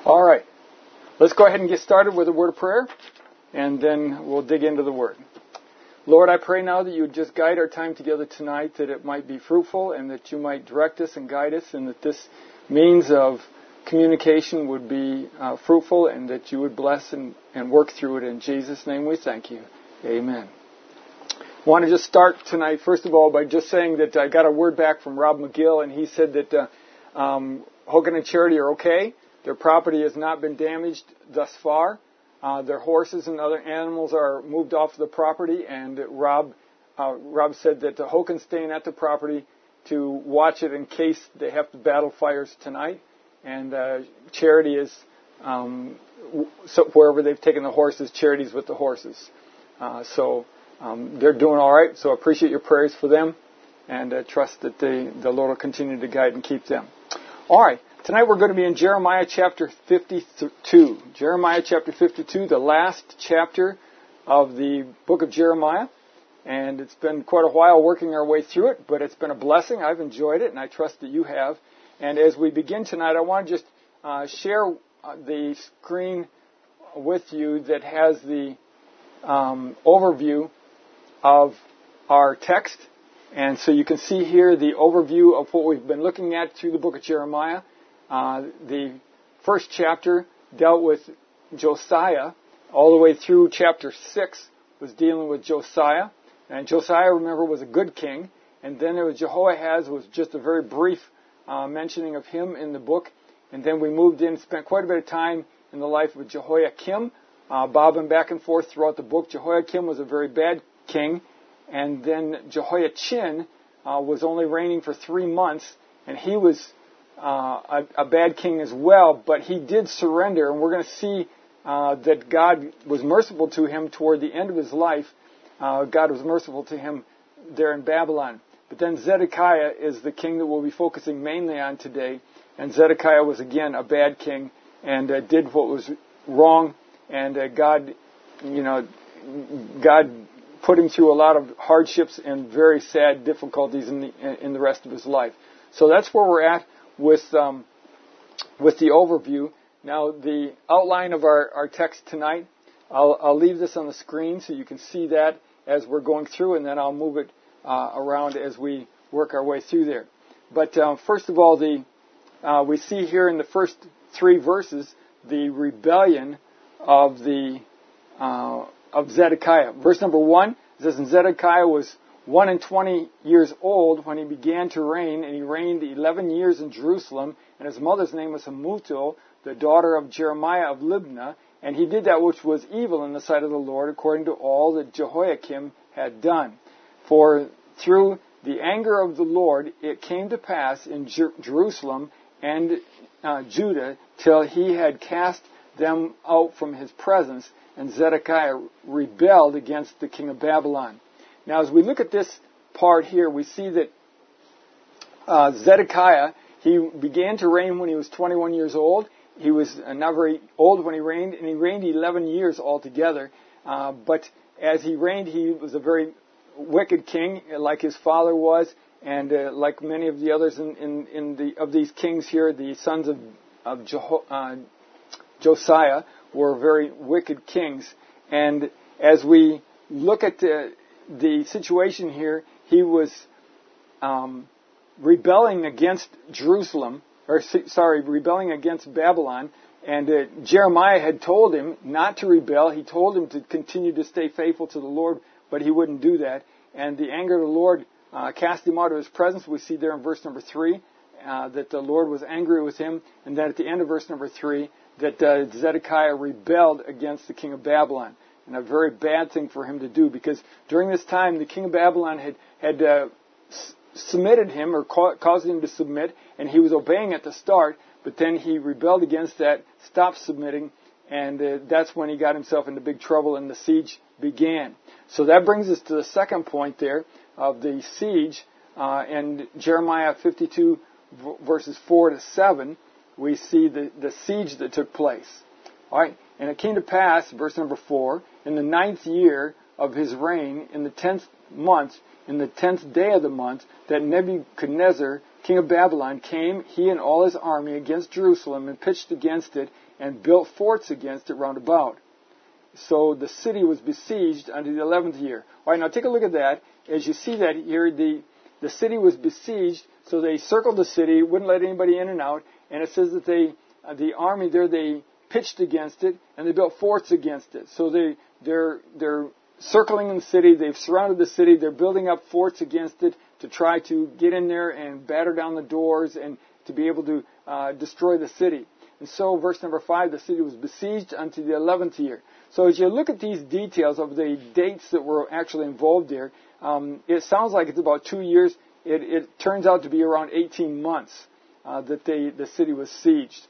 All right. Let's go ahead and get started with a word of prayer, and then we'll dig into the word. Lord, I pray now that you would just guide our time together tonight, that it might be fruitful, and that you might direct us and guide us, and that this means of communication would be fruitful, and that you would bless and work through it. In Jesus' name we thank you. Amen. I want to just start tonight, first of all, by just saying that I got a word back from Rob McGill, and he said that Hogan and Charity are okay. Their property has not been damaged thus far. Their horses and other animals are moved off the property, and Rob said that Hogan's staying at the property to watch it in case they have to battle fires tonight. And Charity is, so wherever they've taken the horses, Charity's with the horses. So they're doing all right, so I appreciate your prayers for them, and trust that the Lord will continue to guide and keep them. All right. Tonight we're going to be in Jeremiah chapter 52. Jeremiah chapter 52, the last chapter of the book of Jeremiah. And it's been quite a while working our way through it, but it's been a blessing. I've enjoyed it, and I trust that you have. And as we begin tonight, I want to just share the screen with you that has the overview of our text. And so you can see here the overview of what we've been looking at through the book of Jeremiah. The first chapter dealt with Josiah. All the way through chapter 6 was dealing with Josiah. And Josiah, remember, was a good king. And then there was Jehoahaz, was just a very brief mentioning of him in the book. And then we moved in, spent quite a bit of time in the life of Jehoiakim, bobbing back and forth throughout the book. Jehoiakim was a very bad king. And then Jehoiachin was only reigning for 3 months, and he was a bad king as well, but he did surrender, and we're going to see that God was merciful to him toward the end of his life. God was merciful to him there in Babylon. But then Zedekiah is the king that we'll be focusing mainly on today, and Zedekiah was again a bad king and did what was wrong, and God put him through a lot of hardships and very sad difficulties in the rest of his life. So that's where we're at with the overview. Now, the outline of our text tonight, I'll leave this on the screen so you can see that as we're going through, and then I'll move it around as we work our way through there. But first of all, we see here in the first 3 verses the rebellion of Zedekiah. Verse number 1 says, "And Zedekiah was 21 years old when he began to reign, and he reigned 11 years in Jerusalem, and his mother's name was Hamutal, the daughter of Jeremiah of Libnah, and he did that which was evil in the sight of the Lord, according to all that Jehoiakim had done. For through the anger of the Lord it came to pass in Jerusalem and Judah, till he had cast them out from his presence, and Zedekiah rebelled against the king of Babylon." Now, as we look at this part here, we see that Zedekiah, he began to reign when he was 21 years old. He was not very old when he reigned, and he reigned 11 years altogether. But as he reigned, he was a very wicked king, like his father was, and like many of the others of these kings here, the sons of Josiah were very wicked kings. And as we look at the situation here, he was rebelling against rebelling against Babylon. And Jeremiah had told him not to rebel. He told him to continue to stay faithful to the Lord, but he wouldn't do that. And the anger of the Lord cast him out of his presence. We see there in verse number 3 that the Lord was angry with him. And then at the end of verse number 3, that Zedekiah rebelled against the king of Babylon. And a very bad thing for him to do, because during this time the king of Babylon had submitted him, or caused him to submit, and he was obeying at the start, but then he rebelled against that, stopped submitting, and that's when he got himself into big trouble and the siege began. So that brings us to the second point there of the siege. In Jeremiah 52 verses 4 to 7, we see the siege that took place. All right, and it came to pass, verse number 4, in the 9th year of his reign, in the 10th month, in the 10th day of the month, that Nebuchadnezzar, king of Babylon, came, he and all his army, against Jerusalem, and pitched against it, and built forts against it round about. So the city was besieged unto the 11th year. All right, now take a look at that. As you see that here, the city was besieged, so they circled the city, wouldn't let anybody in and out, and it says that the army there, they pitched against it, and they built forts against it. So they're circling the city, they've surrounded the city, they're building up forts against it to try to get in there and batter down the doors and to be able to destroy the city. And so, verse number 5, the city was besieged unto the 11th year. So as you look at these details of the dates that were actually involved there, it sounds like it's about 2 years. It turns out to be around 18 months that the city was sieged.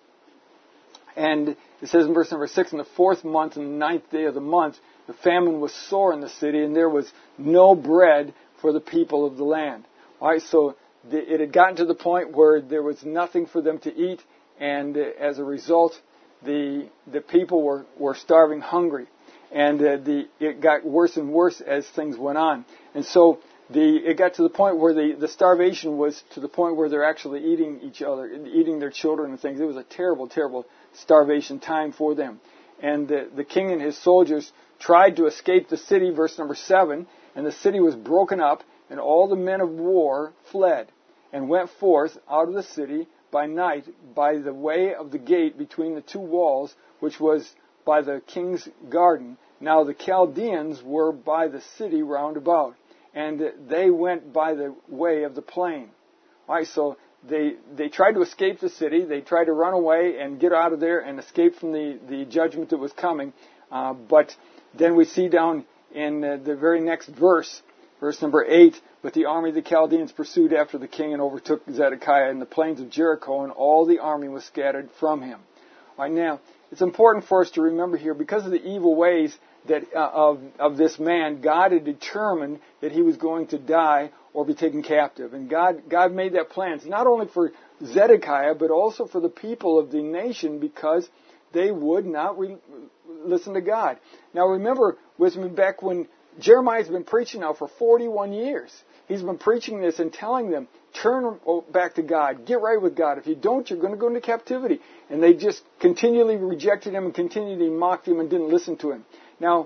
And it says in verse number 6, in the 4th month and the 9th day of the month, the famine was sore in the city, and there was no bread for the people of the land. All right, so it had gotten to the point where there was nothing for them to eat, and as a result, the people were starving hungry. And it got worse and worse as things went on. And so it got to the point where the starvation was to the point where they're actually eating each other, eating their children and things. It was a terrible, terrible starvation time for them. And the king and his soldiers tried to escape the city, verse number 7, and the city was broken up, and all the men of war fled, and went forth out of the city by night by the way of the gate between the two walls, which was by the king's garden. Now the Chaldeans were by the city round about, and they went by the way of the plain. All right, so they tried to escape the city. They tried to run away and get out of there and escape from the judgment that was coming. But then we see down in the very next verse, verse number 8, but the army of the Chaldeans pursued after the king and overtook Zedekiah in the plains of Jericho, and all the army was scattered from him. All right, now, it's important for us to remember here, because of the evil ways that of this man, God had determined that he was going to die or be taken captive. And God made that plan. It's not only for Zedekiah, but also for the people of the nation, because they would not listen to God. Now remember with me back when Jeremiah's been preaching now for 41 years. He's been preaching this and telling them, turn back to God. Get right with God. If you don't, you're going to go into captivity. And they just continually rejected him and continually mocked him and didn't listen to him. Now,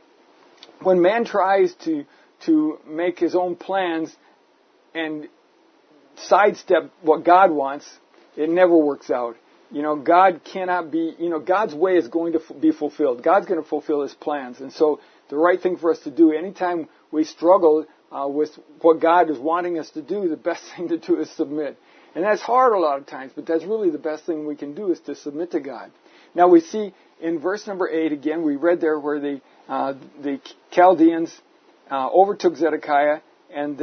when man tries to make his own plans and sidestep what God wants, it never works out. God cannot be, God's way is going to be fulfilled. God's going to fulfill his plans. And so the right thing for us to do, anytime we struggle with what God is wanting us to do, the best thing to do is submit. And that's hard a lot of times, but that's really the best thing we can do is to submit to God. Now we see in verse number 8, again, we read there where the Chaldeans overtook Zedekiah, and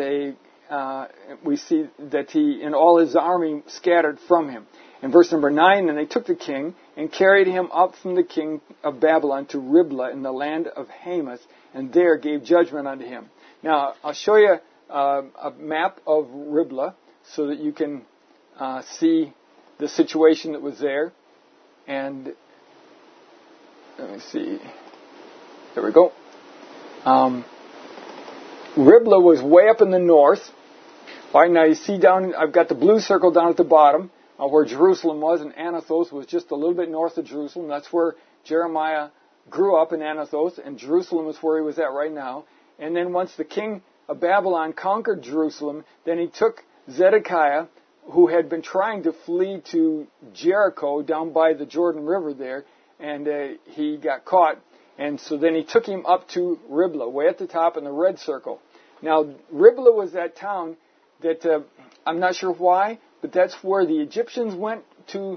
we see that he and all his army scattered from him. In verse number 9, and they took the king and carried him up from the king of Babylon to Riblah in the land of Hamath, and there gave judgment unto him. Now, I'll show you a map of Riblah so that you can see the situation that was there. And let me see. There we go. Riblah was way up in the north. All right, now you see down, I've got the blue circle down at the bottom where Jerusalem was, and Anathoth was just a little bit north of Jerusalem. That's where Jeremiah grew up, in Anathoth, and Jerusalem is where he was at right now. And then once the king of Babylon conquered Jerusalem, then he took Zedekiah, who had been trying to flee to Jericho down by the Jordan River there, and he got caught. And so then he took him up to Riblah, way at the top in the red circle. Now, Riblah was that town that, I'm not sure why, but that's where the Egyptians went to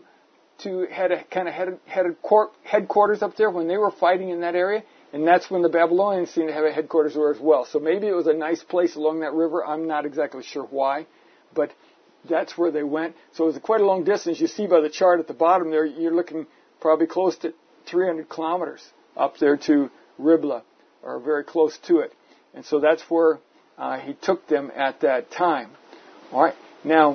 headquarters up there when they were fighting in that area. And that's when the Babylonians seemed to have a headquarters there as well. So maybe it was a nice place along that river. I'm not exactly sure why, but that's where they went. So it was quite a long distance. You see by the chart at the bottom there, you're looking probably close to 300 kilometers up there to Riblah, or very close to it. And so that's where he took them at that time. All right. Now,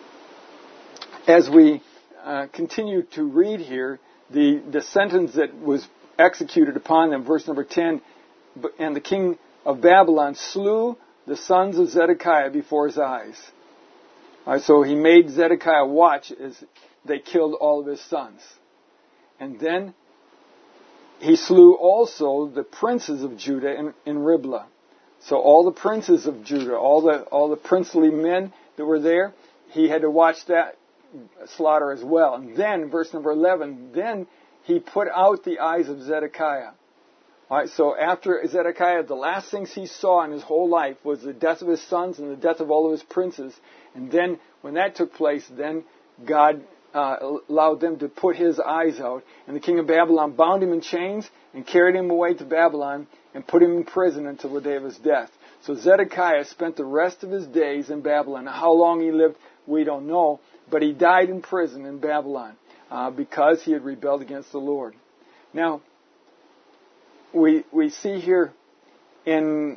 as we continue to read here, the sentence that was executed upon them, verse number 10, the king of Babylon slew the sons of Zedekiah before his eyes. All right, so he made Zedekiah watch as they killed all of his sons. And then he slew also the princes of Judah in Riblah. So all the princes of Judah, all the princely men that were there, he had to watch that slaughter as well. And then, verse number 11, then he put out the eyes of Zedekiah. All right, so after Zedekiah, the last things he saw in his whole life was the death of his sons and the death of all of his princes. And then, when that took place, then God allowed them to put his eyes out. And the king of Babylon bound him in chains and carried him away to Babylon and put him in prison until the day of his death. So Zedekiah spent the rest of his days in Babylon. Now, how long he lived, we don't know. But he died in prison in Babylon because he had rebelled against the Lord. Now, we see here in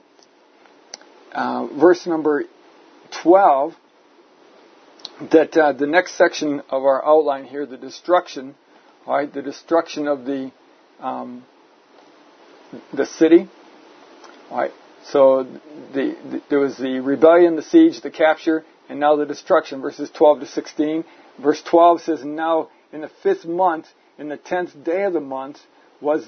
verse number 12 that the next section of our outline here, the destruction, all right, the destruction of the city. All right, so there was the rebellion, the siege, the capture, and now the destruction. Verses 12 to 16. Verse 12 says, "Now in the 5th month, in the 10th day of the month, was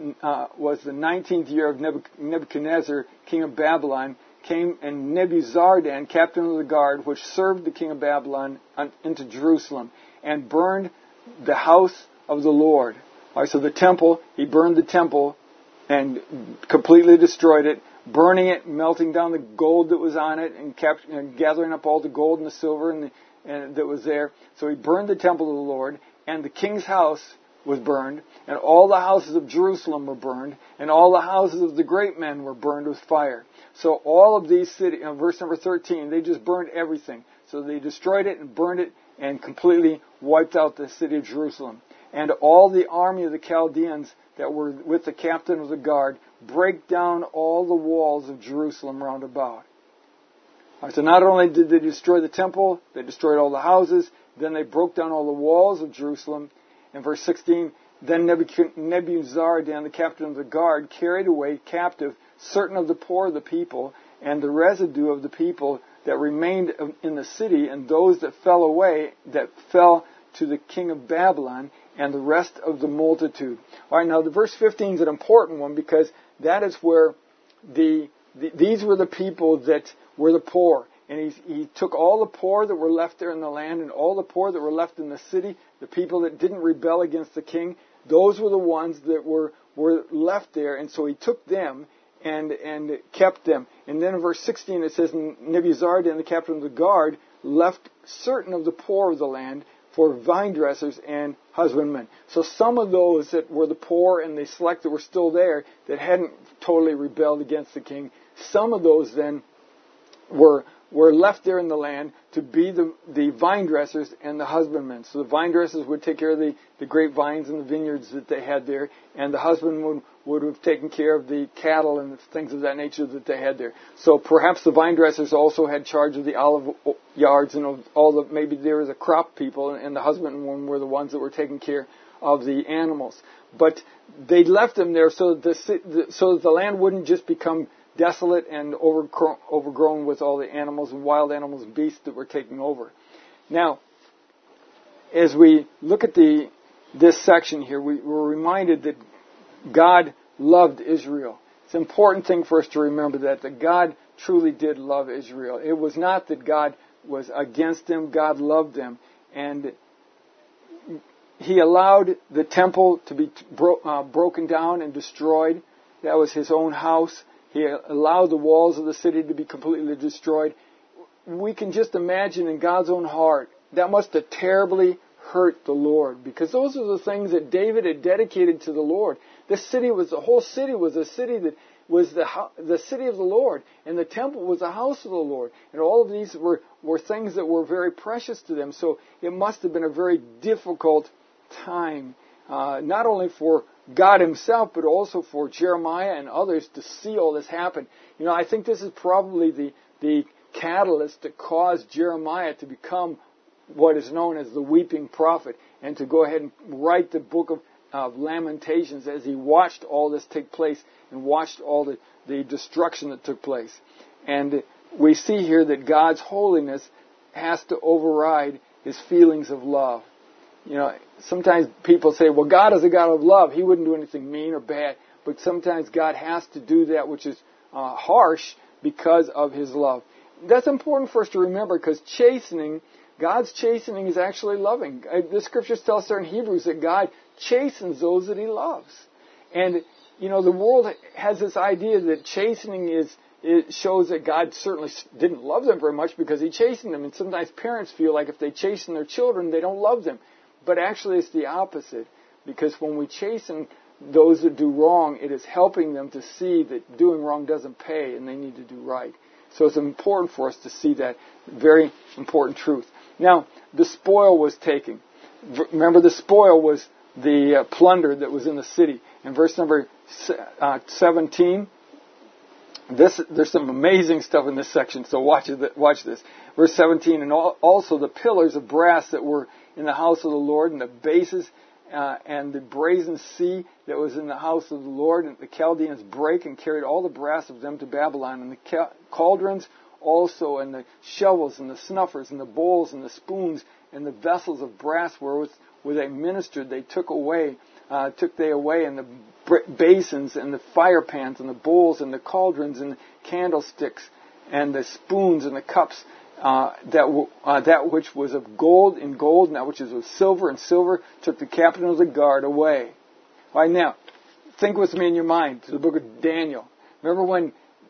the 19th year of Nebuchadnezzar, king of Babylon, came, and Nebuzaradan, captain of the guard, which served the king of Babylon, into Jerusalem, and burned the house of the Lord." All right, so the temple, he burned the temple and completely destroyed it, burning it, melting down the gold that was on it, and gathering up all the gold and the silver and that was there. So he burned the temple of the Lord, and the king's house was burned, and all the houses of Jerusalem were burned, and all the houses of the great men were burned with fire. So all of these cities, verse number 13, they just burned everything. So they destroyed it and burned it and completely wiped out the city of Jerusalem. And all the army of the Chaldeans that were with the captain of the guard break down all the walls of Jerusalem round about. All right, so not only did they destroy the temple, they destroyed all the houses, then they broke down all the walls of Jerusalem. In verse 16, then Nebuzaradan, the captain of the guard, carried away captive certain of the poor of the people, and the residue of the people that remained in the city, and those that fell away, that fell to the king of Babylon, and the rest of the multitude. All right, now the verse 15 is an important one, because that is where these were the people that were the poor. And he took all the poor that were left there in the land, and all the poor that were left in the city, the people that didn't rebel against the king, those were the ones that were left there. And so he took them and kept them. And then in verse 16 it says, Nebuzaradan, the captain of the guard, left certain of the poor of the land for vine dressers and husbandmen. So some of those that were the poor and the select that were still there, that hadn't totally rebelled against the king, some of those then were left there in the land to be the vine dressers and the husbandmen. So the vine dressers would take care of the grapevines and the vineyards that they had there, and the husbandmen would have taken care of the cattle and things of that nature that they had there. So perhaps the vine dressers also had charge of the olive yards and maybe there was a crop people, and the husbandmen were the ones that were taking care of the animals. But they left them there so that the land wouldn't just become desolate and overgrown with all the animals and wild animals and beasts that were taking over. Now, as we look at this section here, we were reminded that God loved Israel. It's an important thing for us to remember that God truly did love Israel. It was not that God was against them. God loved them. And He allowed the temple to be broken down and destroyed. That was His own house. He allowed the walls of the city to be completely destroyed. We can just imagine in God's own heart, that must have terribly hurt the Lord, because those are the things that David had dedicated to the Lord. The whole city was a city that was the city of the Lord, and the temple was the house of the Lord. And all of these were things that were very precious to them. So it must have been a very difficult time, not only for God Himself, but also for Jeremiah and others to see all this happen. I think this is probably the catalyst that caused Jeremiah to become what is known as the weeping prophet, and to go ahead and write the book of of Lamentations as he watched all this take place and watched all the destruction that took place. And we see here that God's holiness has to override his feelings of love. Sometimes people say, well, God is a God of love. He wouldn't do anything mean or bad. But sometimes God has to do that which is harsh because of his love. That's important for us to remember, because God's chastening is actually loving. The scriptures tell us there in Hebrews that God chastens those that he loves. And, the world has this idea that chastening it shows that God certainly didn't love them very much because he chastened them. And sometimes parents feel like if they chasten their children, they don't love them. But actually it's the opposite. Because when we chasten those that do wrong, it is helping them to see that doing wrong doesn't pay and they need to do right. So it's important for us to see that very important truth. Now, the spoil was taken. Remember, the spoil was the plunder that was in the city. In verse number 17, there's some amazing stuff in this section, so watch this. Verse 17, and also the pillars of brass that were in the house of the Lord, and the bases and the brazen sea that was in the house of the Lord, and the Chaldeans brake and carried all the brass of them to Babylon, and the cauldrons also, and the shovels, and the snuffers, and the bowls, and the spoons, and the vessels of brass wherewith they ministered, they took they away, and the basins, and the fire pans, and the bowls, and the cauldrons, and the candlesticks, and the spoons, and the cups, that which was of gold in gold, and that which was of silver in silver, took the captain of the guard away. All right, now, think with me in your mind to the book of Daniel. Remember when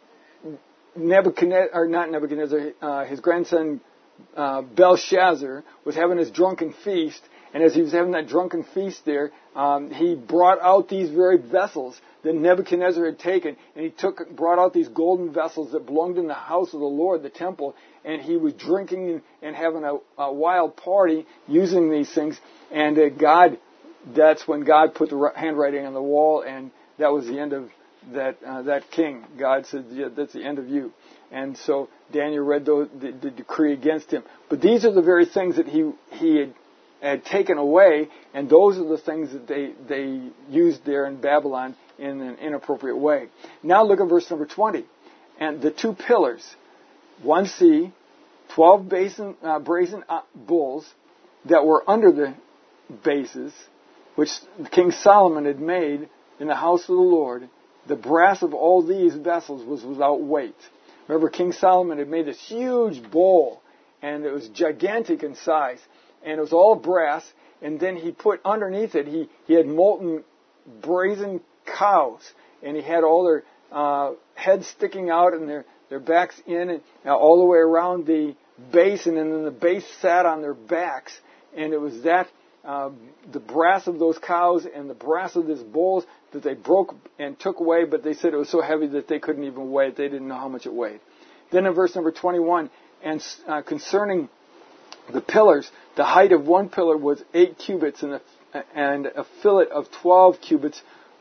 his grandson Belshazzar was having his drunken feast, and as he was having that drunken feast there, he brought out these very vessels that Nebuchadnezzar had taken, and he brought out these golden vessels that belonged in the house of the Lord, the temple, and he was drinking and having a wild party using these things, and that's when God put the handwriting on the wall, and that was the end of that king. God said, yeah, that's the end of you. And so Daniel read the decree against him. But these are the very things that he had taken away, and those are the things that they used there in Babylon in an inappropriate way. Now look at verse number 20. And the two pillars, 1C, 12 brazen bulls that were under the bases, which King Solomon had made in the house of the Lord, the brass of all these vessels was without weight. Remember, King Solomon had made this huge bowl, and it was gigantic in size, and it was all brass, and then he put underneath it, he had molten brazen cows, and he had all their heads sticking out and their backs in, and all the way around the basin, and then the base sat on their backs, and it was that the brass of those cows and the brass of these bowls that they broke and took away, but they said it was so heavy that they couldn't even weigh it. They didn't know how much it weighed. Then in verse number 21, and concerning the pillars, the height of one pillar was 8 cubits, and a fillet of 12 cubits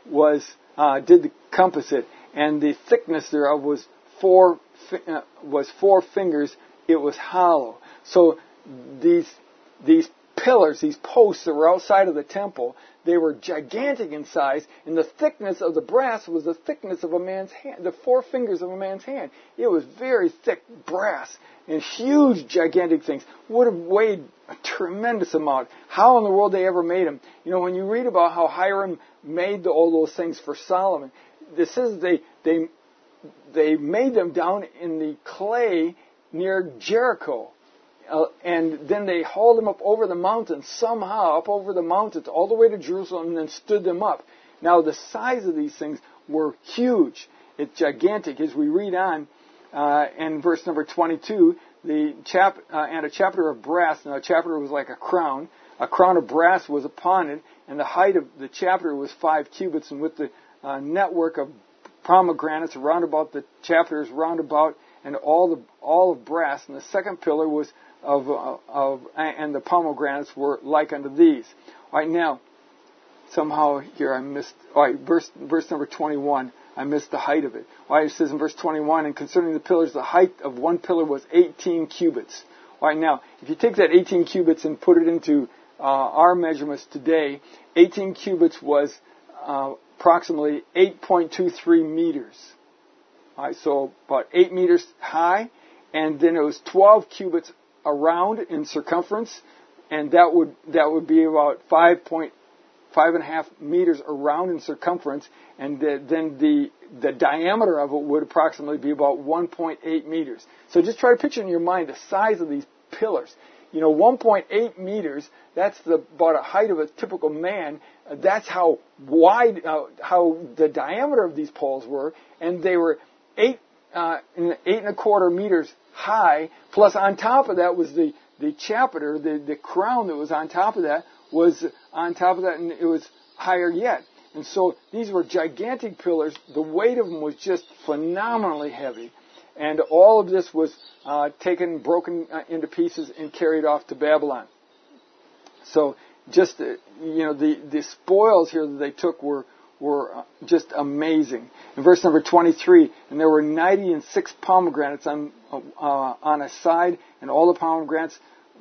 did compass it, and the thickness thereof was 4 fingers. It was hollow. So these pillars, these posts that were outside of the temple, they were gigantic in size, and the thickness of the brass was the thickness of a man's hand, the 4 fingers of a man's hand. It was very thick brass, and huge, gigantic things. Would have weighed a tremendous amount. How in the world they ever made them? When you read about how Hiram made all those things for Solomon, this says they made them down in the clay near Jericho. And then they hauled them up over the mountains, somehow up over the mountains, all the way to Jerusalem, and then stood them up. Now, the size of these things were huge. It's gigantic. As we read on, in verse number 22, and a chapter of brass. Now, a chapter was like a crown. A crown of brass was upon it, and the height of the chapter was 5 cubits, and with the network of pomegranates round about the chapters round about, and all of brass. And the second pillar was and the pomegranates were like unto these. All right, now, somehow here I missed, all right, verse number 21, I missed the height of it. All right, it says in verse 21, and concerning the pillars, the height of one pillar was 18 cubits. All right, now, if you take that 18 cubits and put it into our measurements today, 18 cubits was approximately 8.23 meters. All right, so about 8 meters high, and then it was 12 cubits around in circumference, and that would be about 5.5 meters around in circumference, and then the diameter of it would approximately be about 1.8 meters. So just try to picture in your mind the size of these pillars. 1.8 meters, that's about a height of a typical man. That's how wide, how the diameter of these poles were, and they were 8.25 meters high, plus on top of that was the chapiter, the crown that was on top of that, and it was higher yet. And so these were gigantic pillars. The weight of them was just phenomenally heavy. And all of this was taken, broken into pieces, and carried off to Babylon. So just, the spoils here that they took were just amazing. In verse number 23, and there were 96 pomegranates on a side, and all the pomegranates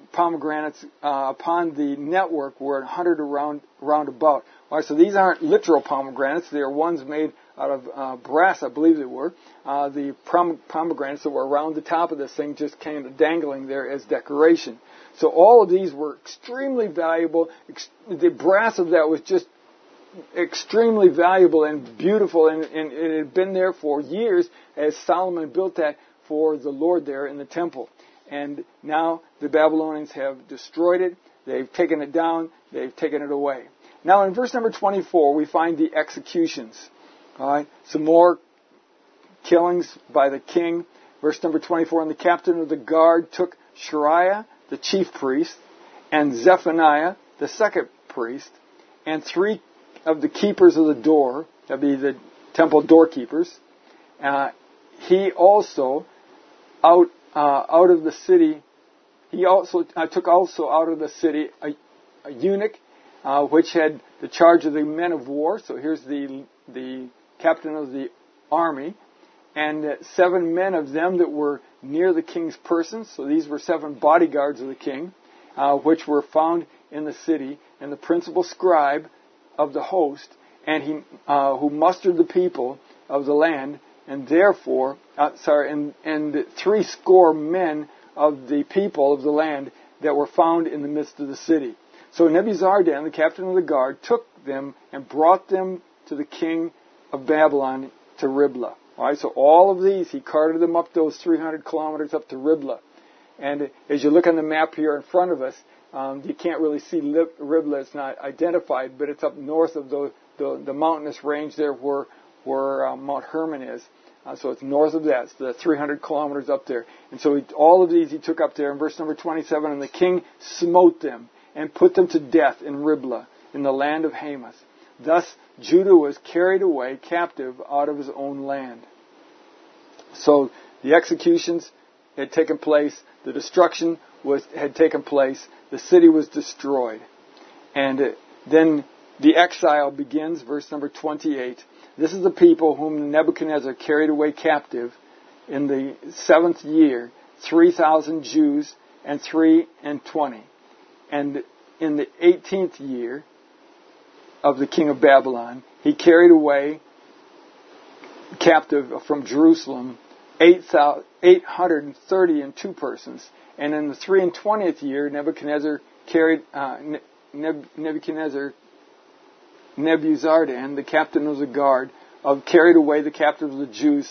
upon the network were 100 round about. All right, so these aren't literal pomegranates. They are ones made out of brass, I believe they were. The pomegranates that were around the top of this thing just kind of dangling there as decoration. So all of these were extremely valuable. The brass of that was just extremely valuable and beautiful, and it had been there for years as Solomon built that for the Lord there in the temple. And now the Babylonians have destroyed it. They've taken it down. They've taken it away. Now in verse number 24, we find the executions. All right, some more killings by the king. Verse number 24, and the captain of the guard took Shariah, the chief priest, and Zephaniah, the second priest, and 3 of the keepers of the door, that be the temple doorkeepers. He also out of the city. He also took also out of the city a eunuch, which had the charge of the men of war. So here's the captain of the army, and 7 men of them that were near the king's person. So these were 7 bodyguards of the king, which were found in the city, and the principal scribe of the host, and he who mustered the people of the land, and therefore, and 80 men of the people of the land that were found in the midst of the city. So Nebuzaradan, the captain of the guard, took them and brought them to the king of Babylon to Riblah. All right, so all of these, he carted them up those 300 kilometers up to Riblah. And as you look on the map here in front of us, you can't really see Riblah. It's not identified, but it's up north of the mountainous range there where Mount Hermon is. So it's north of that. It's the 300 kilometers up there. And so all of these he took up there. In verse number 27, and the king smote them and put them to death in Riblah, in the land of Hamath. Thus Judah was carried away captive out of his own land. So the executions had taken place. The destruction had taken place. The city was destroyed. And then the exile begins, verse number 28. This is the people whom Nebuchadnezzar carried away captive in the 7th year, 3,000 Jews and 3 and 20. And in the 18th year of the king of Babylon, he carried away captive from Jerusalem 832 persons. And in the 3 and 20th year, Nebuzaradan, the captain of the guard, carried away the captives of the Jews,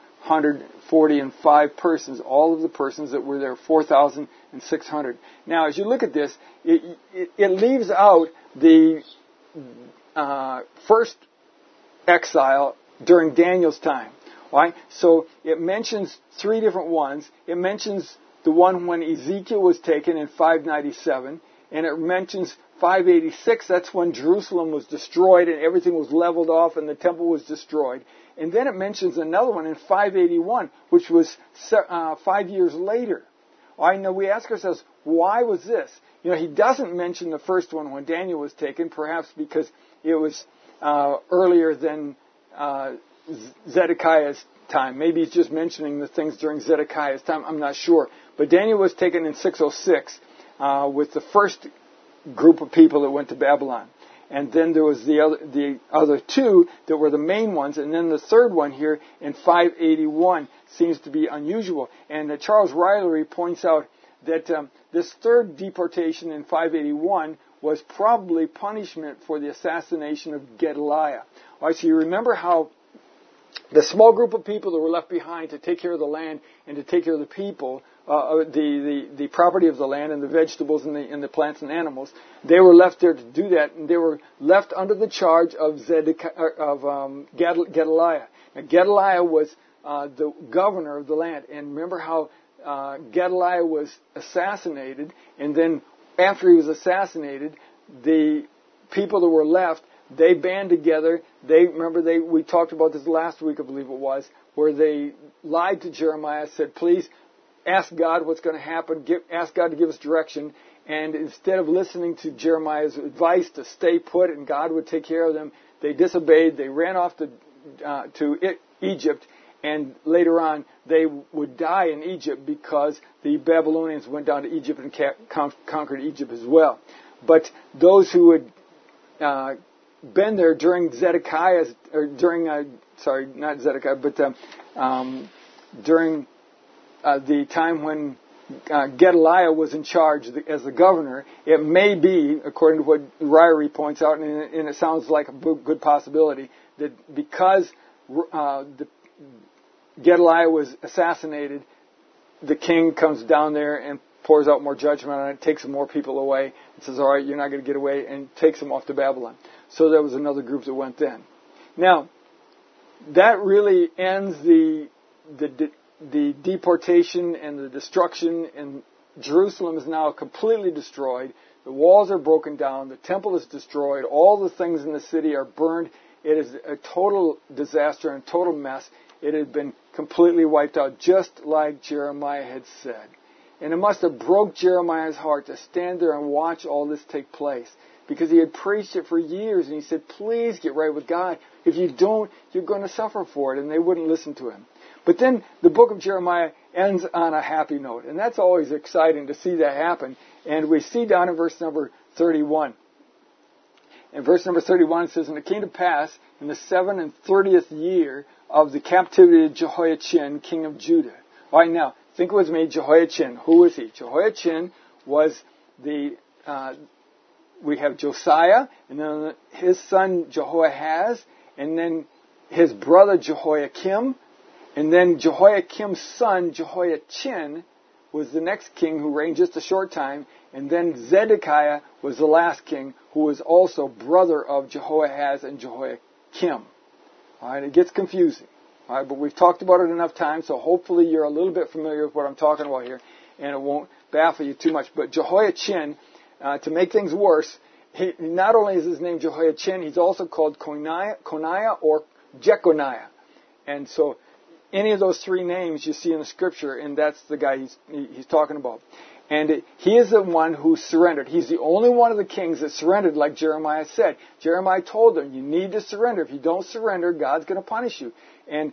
745 persons, all of the persons that were there, 4,600. Now, as you look at this, it leaves out the first exile during Daniel's time. Right? So it mentions 3 different ones. It mentions the one when Ezekiel was taken in 597, and it mentions 586, that's when Jerusalem was destroyed and everything was leveled off and the temple was destroyed. And then it mentions another one in 581, which was 5 years later. All right, now we ask ourselves, why was this? He doesn't mention the first one when Daniel was taken, perhaps because it was earlier than Zedekiah's time. Maybe he's just mentioning the things during Zedekiah's time. I'm not sure. But Daniel was taken in 606 with the first group of people that went to Babylon. And then there was the other two that were the main ones. And then the third one here in 581 seems to be unusual. And Charles Rylery points out that this third deportation in 581 was probably punishment for the assassination of Gedaliah. All right, so you remember how the small group of people that were left behind to take care of the land and to take care of the people, the property of the land and the vegetables and the plants and animals, they were left there to do that, and they were left under the charge of Gedaliah. Now, Gedaliah was the governor of the land, and remember how Gedaliah was assassinated, and then after he was assassinated, the people that were left, they band together. We talked about this last week, I believe it was, where they lied to Jeremiah, said, please ask God what's going to happen, ask God to give us direction. And instead of listening to Jeremiah's advice to stay put and God would take care of them, they disobeyed. They ran off to Egypt. And later on, they would die in Egypt because the Babylonians went down to Egypt and conquered Egypt as well. But those who had been there during Zedekiah's, or during, not Zedekiah, but during the time when Gedaliah was in charge as the governor, it may be, according to what Ryrie points out, and it sounds like a good possibility, that because Gedaliah was assassinated, the king comes down there and pours out more judgment on it, takes some more people away, and says, all right, you're not going to get away, and takes them off to Babylon. So there was another group that went then. Now, that really ends the deportation and the destruction, and Jerusalem is now completely destroyed. The walls are broken down. The temple is destroyed. All the things in the city are burned. It is a total disaster and total mess. It had been completely wiped out, just like Jeremiah had said. And it must have broke Jeremiah's heart to stand there and watch all this take place, because he had preached it for years, and he said, please get right with God. If you don't, you're going to suffer for it. And they wouldn't listen to him. But then the book of Jeremiah ends on a happy note, and that's always exciting to see that happen. And we see down in verse number 31. In verse number 31 it says, and it came to pass in the 37th year of the captivity of Jehoiachin, king of Judah. All right, now, think with me, Jehoiachin. Who was he? Jehoiachin was we have Josiah, and then his son Jehoahaz, and then his brother Jehoiakim, and then Jehoiakim's son Jehoiachin was the next king who reigned just a short time, and then Zedekiah was the last king, who was also brother of Jehoahaz and Jehoiakim. All right, it gets confusing. All right, but we've talked about it enough times, so hopefully you're a little bit familiar with what I'm talking about here, and it won't baffle you too much. But Jehoiachin, to make things worse, not only is his name Jehoiachin, he's also called Coniah or Jeconiah. And so any of those three names you see in the scripture, and that's the guy he's talking about. And he is the one who surrendered. He's the only one of the kings that surrendered, like Jeremiah said. Jeremiah told them, you need to surrender. If you don't surrender, God's going to punish you. And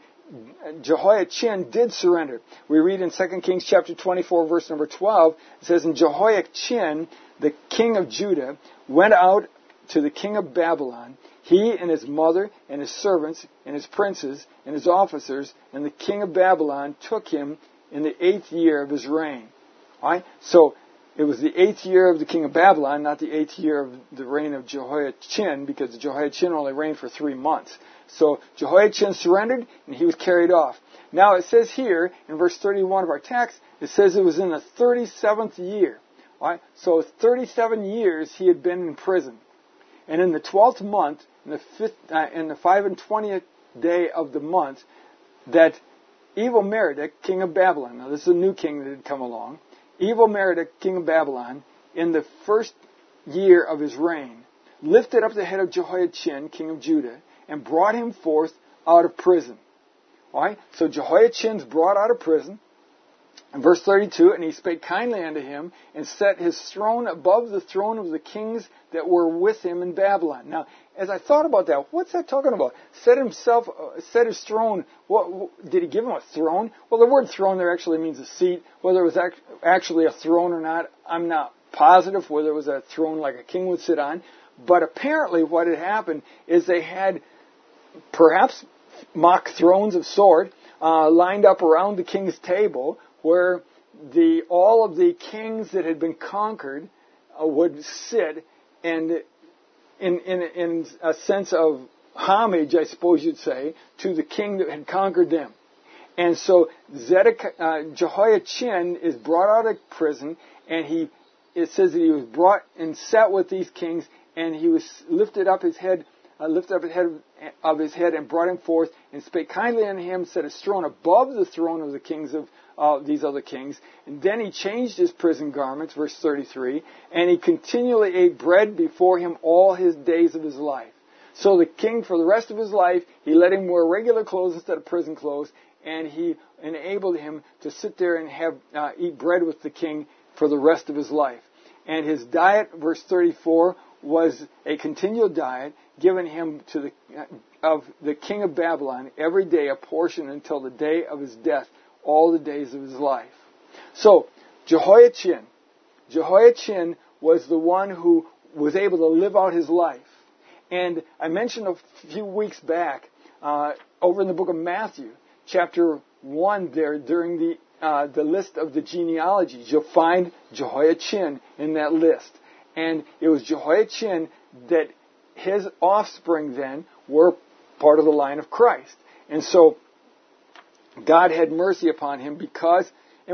Jehoiachin did surrender. We read in 2 Kings chapter 24, verse number 12, it says, and Jehoiachin, the king of Judah, went out to the king of Babylon, he and his mother and his servants and his princes and his officers, and the king of Babylon took him in the 8th year of his reign. All right? So it was the 8th year of the king of Babylon, not the 8th year of the reign of Jehoiachin, because Jehoiachin only reigned for 3 months. So Jehoiachin surrendered, and he was carried off. Now it says here, in verse 31 of our text, it says it was in the 37th year. All right? So 37 years he had been in prison. And in the 12th month, in the 25th day of the month, that Evil-Merodach, king of Babylon, now this is a new king that had come along, Evil-Merodach, king of Babylon, in the 1st year of his reign, lifted up the head of Jehoiachin, king of Judah, and brought him forth out of prison. All right? So Jehoiachin's brought out of prison. In verse 32, and he spake kindly unto him, and set his throne above the throne of the kings that were with him in Babylon. Now, as I thought about that, what's that talking about? Set his throne. Did he give him a throne? Well, the word throne there actually means a seat. Whether it was actually a throne or not, I'm not positive whether it was a throne like a king would sit on. But apparently what had happened is they had perhaps mock thrones of sort lined up around the king's table where all of the kings that had been conquered would sit, and in a sense of homage, I suppose you'd say, to the king that had conquered them. And so Jehoiachin is brought out of prison, and it says that he was brought and sat with these kings, and he was lifted up his head of his head and brought him forth and spake kindly unto him, set his throne above the throne of the kings of these other kings. And then he changed his prison garments, verse 33, and he continually ate bread before him all his days of his life. So the king, for the rest of his life, he let him wear regular clothes instead of prison clothes, and he enabled him to sit there and eat bread with the king for the rest of his life. And his diet, verse 34, was a continual diet given him of the king of Babylon every day, a portion until the day of his death, all the days of his life. So Jehoiachin was the one who was able to live out his life. And I mentioned a few weeks back over in the book of Matthew, chapter 1 there, during the list of the genealogies, you'll find Jehoiachin in that list. And it was Jehoiachin that his offspring then were part of the line of Christ. And so God had mercy upon him because,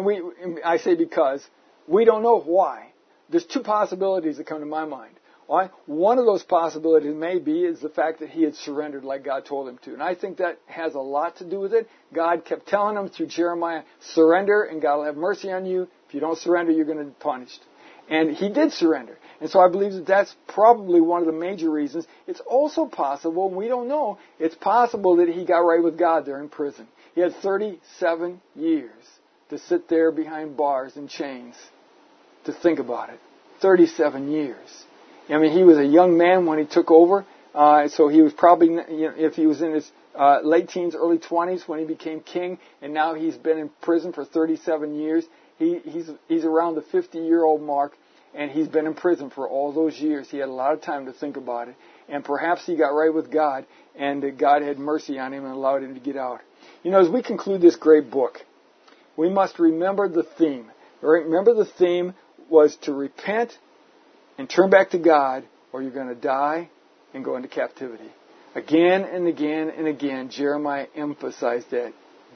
I say because, we don't know why. There's two possibilities that come to my mind. Why? One of those possibilities is the fact that he had surrendered like God told him to. And I think that has a lot to do with it. God kept telling him through Jeremiah, surrender and God will have mercy on you. If you don't surrender, you're going to be punished. And he did surrender. And so I believe that that's probably one of the major reasons. It's also possible, and we don't know, it's possible that he got right with God there in prison. He had 37 years to sit there behind bars and chains to think about it. 37 years. I mean, he was a young man when he took over, so he was probably, if he was in his late teens, early 20s when he became king, and now he's been in prison for 37 years. He's around the 50-year-old mark, and he's been in prison for all those years. He had a lot of time to think about it, and perhaps he got right with God, and God had mercy on him and allowed him to get out. As we conclude this great book, we must remember the theme. Remember the theme was to repent and turn back to God, or you're going to die and go into captivity. Again and again and again, Jeremiah emphasized that.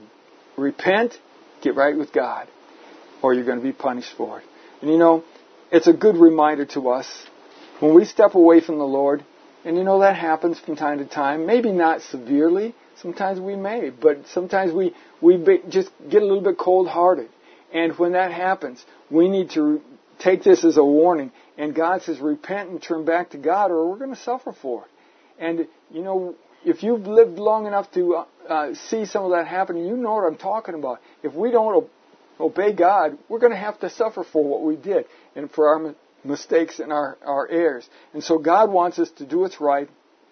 Repent, get right with God, or you're going to be punished for it. And it's a good reminder to us when we step away from the Lord, and that happens from time to time, maybe not severely, sometimes we may, but sometimes we just get a little bit cold-hearted. And when that happens, we need to take this as a warning. And God says, repent and turn back to God, or we're going to suffer for it. And, if you've lived long enough to see some of that happen, you know what I'm talking about. If we don't obey God, we're going to have to suffer for what we did and for our mistakes and our errors. And so God wants us to do what's right,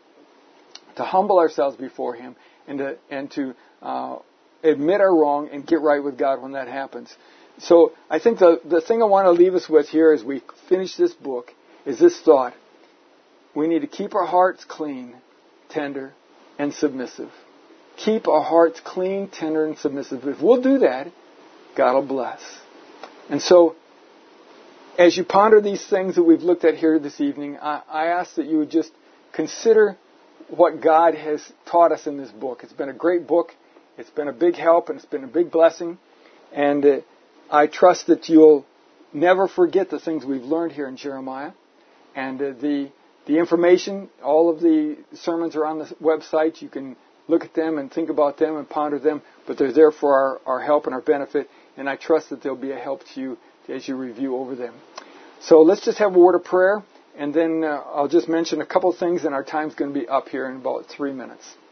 to humble ourselves before Him, and to admit our wrong and get right with God when that happens. So I think the thing I want to leave us with here as we finish this book is this thought. We need to keep our hearts clean, tender, and submissive. Keep our hearts clean, tender, and submissive. If we'll do that, God will bless. And so, as you ponder these things that we've looked at here this evening, I ask that you would just consider what God has taught us in this book. It's been a great book. It's been a big help, and it's been a big blessing. And I trust that you'll never forget the things we've learned here in Jeremiah. And the information, all of the sermons are on the website. You can look at them and think about them and ponder them, but they're there for our help and our benefit, and I trust that they'll be a help to you as you review over them. So let's just have a word of prayer, and then I'll just mention a couple things, and our time's going to be up here in about 3 minutes.